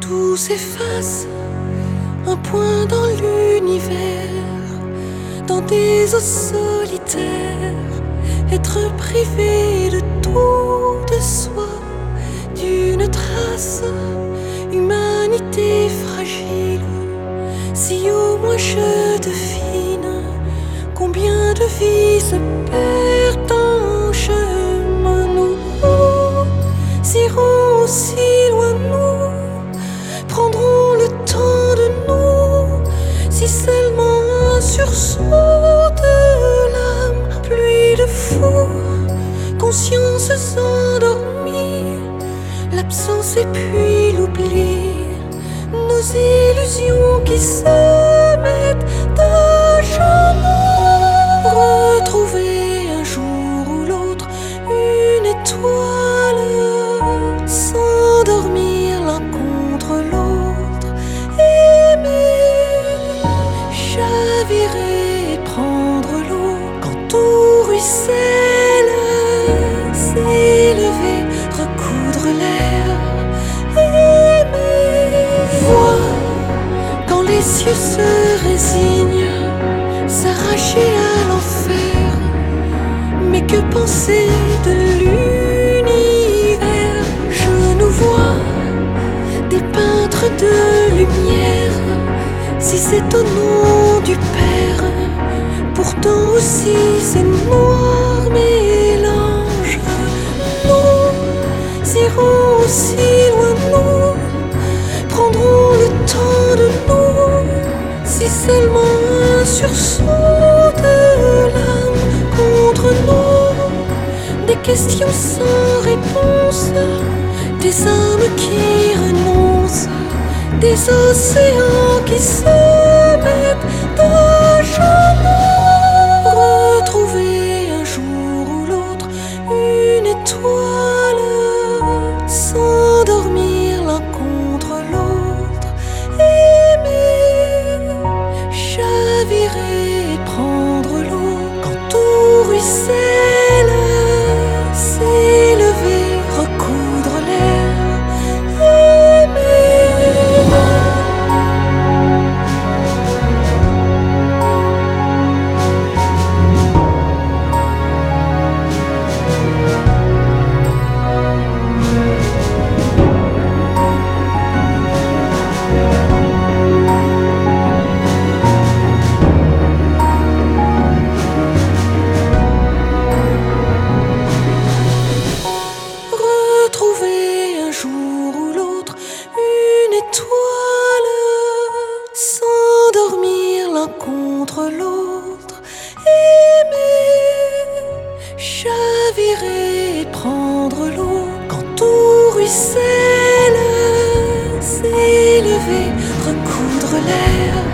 tout s'efface, un point dans l'univers, dans des eaux solitaires, être privé de tout de soi, d'une trace, humanité fragile. Si au moins je devine combien de vies se perdent en chemin, nous irons aussi loin, nous prendrons le temps de nous, si seulement un sursaut de l'âme, pluie de fous, consciences endormies, l'absence et puis l'oubli, nos illusions qui se mettent à genoux. Retrouver un jour ou l'autre une étoile, s'endormir l'un contre l'autre, aimer, chavirer et prendre l'eau quand tout ruisselle, s'élever, recoudre l'air, aimer, voir quand les cieux se résignent, s'arracher à l'enfer. Mais que penser de l'univers? Je nous vois des peintres de lumière, si c'est au nom du Père, pourtant aussi c'est noir mélange. Nous irons aussi loin, nous prendrons le temps de nous, si seulement un sursaut de l'âme contre nous, des questions sans réponse, des âmes qui renoncent, des océans qui se mettent à genoux. Retrouver un jour ou l'autre une étoile, s'endormir l'un contre l'autre, aimer, chavirer et prendre l'eau quand tout ruisselle, s'élever, recoudre l'air, aimer. Retrouver un jour ou l'autre une étoile, s'endormir l'un contre l'autre, aimer, chavirer et prendre l'eau quand tout ruisselle, s'élever, recoudre l'air.